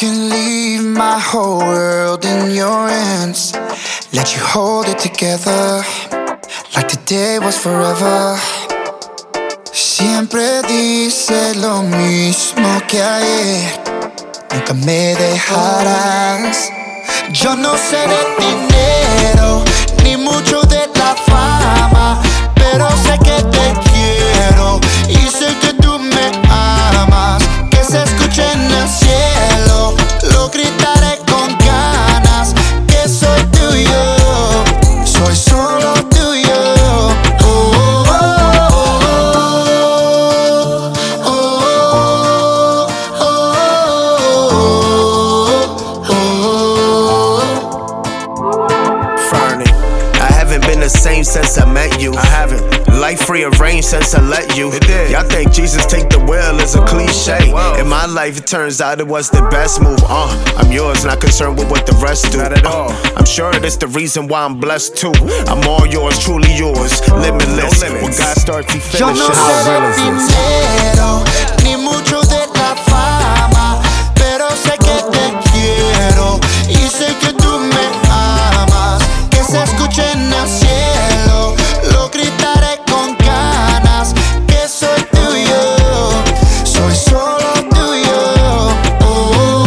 can leave my whole world in your hands. Let you hold it together like today was forever. Siempre dice lo mismo que ayer. Nunca me dejarás. Yo no sé de dinero ni mucho de la fama, pero sé que te quiero y sé que tú me amas. Que se escuche en el cielo, lo gritaré con ganas. Que soy tuyo, soy solo tuyo. Oh, oh, oh, oh, oh, oh, oh. Fernie, I haven't been the same since I met you. I haven't. Life rearranged since I let you. Y'all think Jesus take the wheel is a cliche. In my life, it turns out it was the best move. I'm yours, not concerned with what the rest do. Not at all. I'm sure that's the reason why I'm blessed too. I'm all yours, truly yours, limitless. No limits. When God starts, He finishes. Yo no sé de dinero ni mucho de la fama, pero sé que te quiero y sé que tú me amas. Que se escuche en el cielo, lo gritaré con ganas. Que soy tuyo, soy solo tuyo. Oh, oh,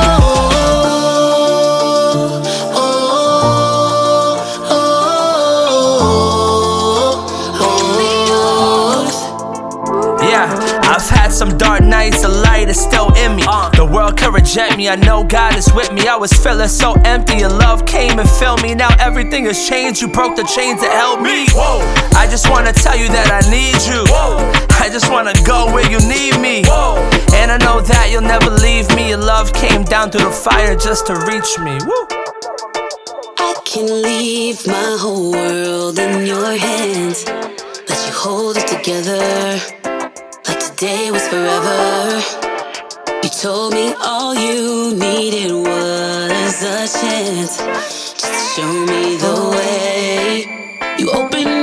oh, oh, oh, oh. Yeah, I've had some dark nights, the light is still in me. The world could reject me, I know God is with me. I was feeling so empty, your love came and filled me. Now everything has changed, you broke the chains that held me. Whoa. I just wanna tell you that I need you. Whoa. I just wanna go where you need me. Whoa. And I know that you'll never leave me. Your love came down through the fire just to reach me. Woo. I can leave my whole world in your hands. Let you hold it together like today was forever. You told me all you needed was a chance, just to show me the way. You opened